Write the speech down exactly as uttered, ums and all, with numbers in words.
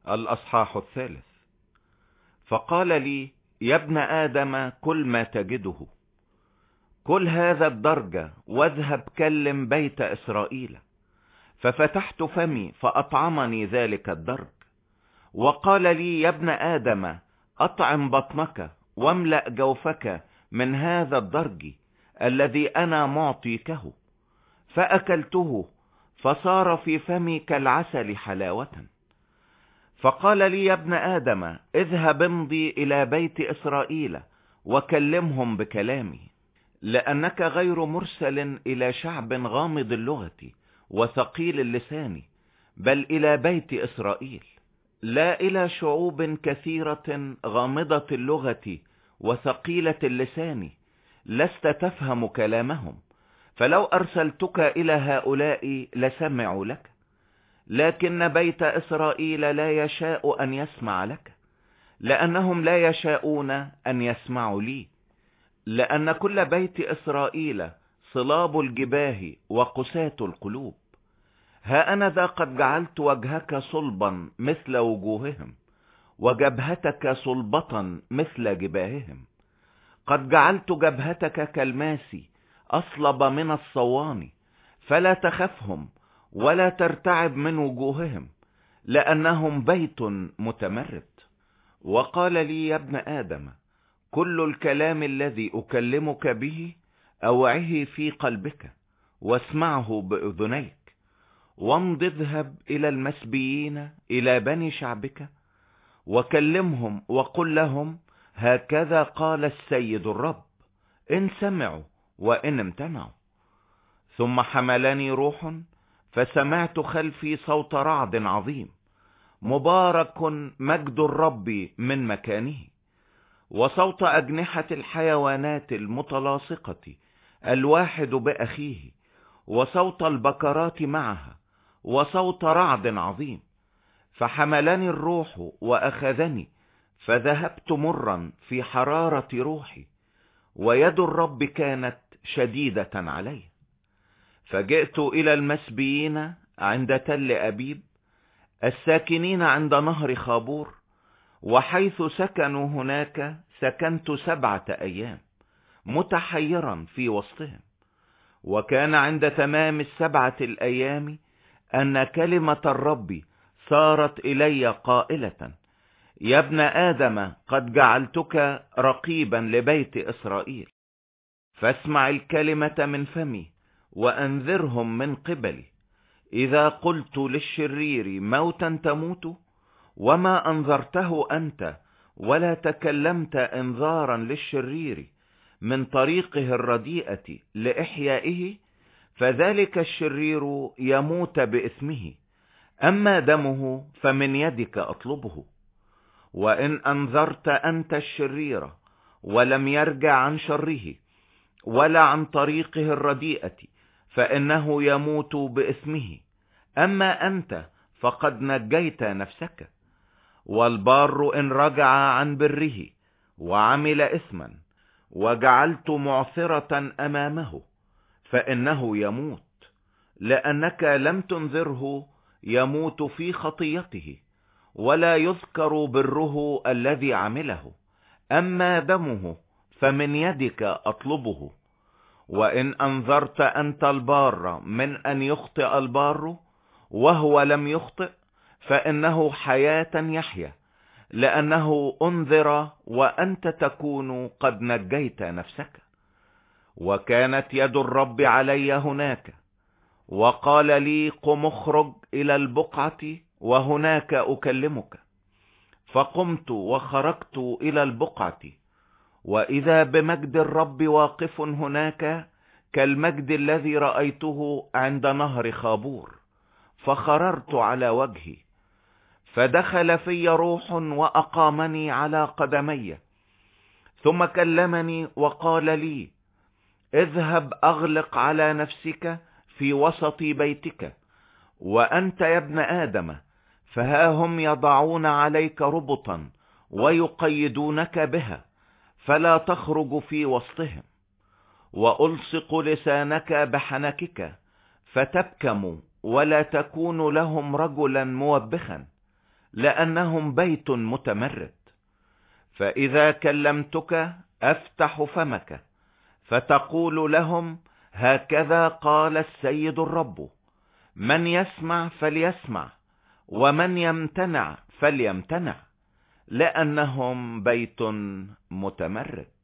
الأصحاح الثالث. فقال لي: يا ابن آدم، كل ما تجده، كل هذا الدرج واذهب كلم بيت إسرائيل. ففتحت فمي فأطعمني ذلك الدرج. وقال لي: يا ابن آدم، أطعم بطنك واملأ جوفك من هذا الدرج الذي أنا معطيكه. فأكلته فصار في فمي كالعسل حلاوة. فقال لي: يا ابن آدم، اذهب امضي إلى بيت إسرائيل وكلمهم بكلامي، لأنك غير مرسل إلى شعب غامض اللغة وثقيل اللسان، بل إلى بيت إسرائيل، لا إلى شعوب كثيرة غامضة اللغة وثقيلة اللسان لست تفهم كلامهم. فلو أرسلتك إلى هؤلاء لسمعوا لك، لكن بيت إسرائيل لا يشاء أن يسمع لك، لأنهم لا يشاءون أن يسمعوا لي. لأن كل بيت إسرائيل صلاب الجباه وقساة القلوب. ها أنا ذا قد جعلت وجهك صلبا مثل وجوههم، وجبهتك صلبة مثل جباههم. قد جعلت جبهتك كالماس أصلب من الصوان، فلا تخفهم ولا ترتعب من وجوههم، لأنهم بيت متمرد. وقال لي: يا ابن آدم، كل الكلام الذي أكلمك به أوعه في قلبك واسمعه بأذنيك، وامض اذهب إلى المسبيين إلى بني شعبك وكلمهم وقل لهم: هكذا قال السيد الرب، إن سمعوا وإن امتنعوا. ثم حملني روح، فسمعت خلفي صوت رعد عظيم: مبارك مجد الرب من مكانه، وصوت أجنحة الحيوانات المتلاصقة الواحد بأخيه، وصوت البكرات معها، وصوت رعد عظيم. فحملني الروح وأخذني، فذهبت مرا في حرارة روحي، ويد الرب كانت شديدة علي. فجئت إلى المسبيين عند تل أبيب، الساكنين عند نهر خابور، وحيث سكنوا هناك سكنت سبعة أيام متحيرا في وسطهم. وكان عند تمام السبعة الأيام أن كلمة الرب صارت إلي قائلة: يا ابن آدم، قد جعلتك رقيبا لبيت إسرائيل، فاسمع الكلمة من فمي وأنذرهم من قبلي. إذا قلت للشرير موتا تموت، وما أنذرته أنت ولا تكلمت إنذارا للشرير من طريقه الرديئة لإحيائه، فذلك الشرير يموت بإثمه، أما دمه فمن يدك أطلبه. وإن أنذرت أنت الشرير ولم يرجع عن شره ولا عن طريقه الرديئة، فإنه يموت بإثمه، أما أنت فقد نجيت نفسك. والبار إن رجع عن بره وعمل إثما وجعلت معثرة أمامه، فإنه يموت، لأنك لم تنذره يموت في خطيته، ولا يذكر بره الذي عمله، أما دمه فمن يدك أطلبه. وإن أنذرت أنت البار من أن يخطئ البار وهو لم يخطئ، فإنه حياة يحيا، لأنه أنذر وأنت تكون قد نجيت نفسك. وكانت يد الرب علي هناك، وقال لي: قم اخرج إلى البقعة وهناك أكلمك. فقمت وخرجت إلى البقعة، وإذا بمجد الرب واقف هناك كالمجد الذي رأيته عند نهر خابور، فخررت على وجهي. فدخل في روح وأقامني على قدمي، ثم كلمني وقال لي: اذهب أغلق على نفسك في وسط بيتك، وأنت يا ابن آدم، فها هم يضعون عليك ربطا ويقيدونك بها، فلا تخرج في وسطهم. وألصق لسانك بحنكك فتبكم، ولا تكون لهم رجلا موبخا، لأنهم بيت متمرد. فإذا كلمتك افتح فمك، فتقول لهم هكذا قال السيد الرب، من يسمع فليسمع، ومن يمتنع فليمتنع، لأنهم بيت متمرد.